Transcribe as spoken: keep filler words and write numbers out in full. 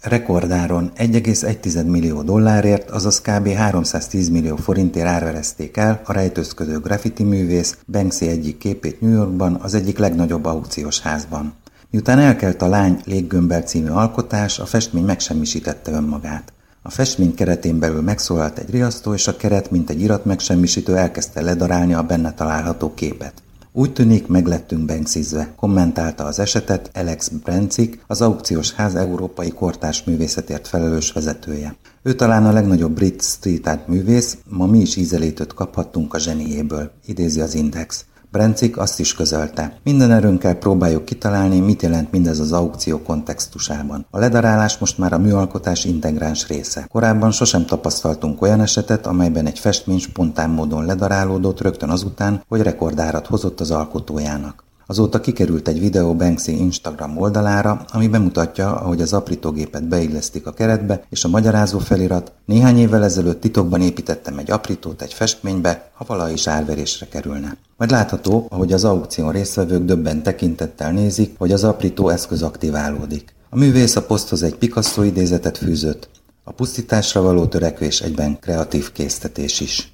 Rekordáron egy egész egy millió dollárért, azaz kb. háromszáztíz millió forintért árverezték el a rejtőzködő graffiti művész Banksy egyik képét New Yorkban, az egyik legnagyobb aukciós házban. Miután elkelt a Lány léggömbbel című alkotás, a festmény megsemmisítette önmagát. A festmény keretén belül megszólalt egy riasztó, és a keret, mint egy iratmegsemmisítő, elkezdte ledarálni a benne található képet. Úgy tűnik, meglettünk Banksizve, kommentálta az esetet Alex Brencik, az aukciós ház európai kortárs művészetért felelős vezetője. Ő talán a legnagyobb brit street art művész, ma mi is ízelítőt kaphattunk a zseniéből, idézi az Index. Brencik azt is közölte. Minden erőnkkel próbáljuk kitalálni, mit jelent mindez az aukció kontextusában. A ledarálás most már a műalkotás integráns része. Korábban sosem tapasztaltunk olyan esetet, amelyben egy festmény spontán módon ledarálódott rögtön azután, hogy rekordárat hozott az alkotójának. Azóta kikerült egy videó Banksy Instagram oldalára, ami bemutatja, ahogy az aprítógépet beillesztik a keretbe, és a magyarázó felirat: néhány évvel ezelőtt titokban építettem egy aprítót egy festménybe, ha valaha is árverésre kerülne. Majd látható, ahogy az aukción résztvevők döbben tekintettel nézik, hogy az aprító eszköz aktiválódik. A művész a poszthoz egy Picasso idézetet fűzött. A pusztításra való törekvés egyben kreatív késztetés is.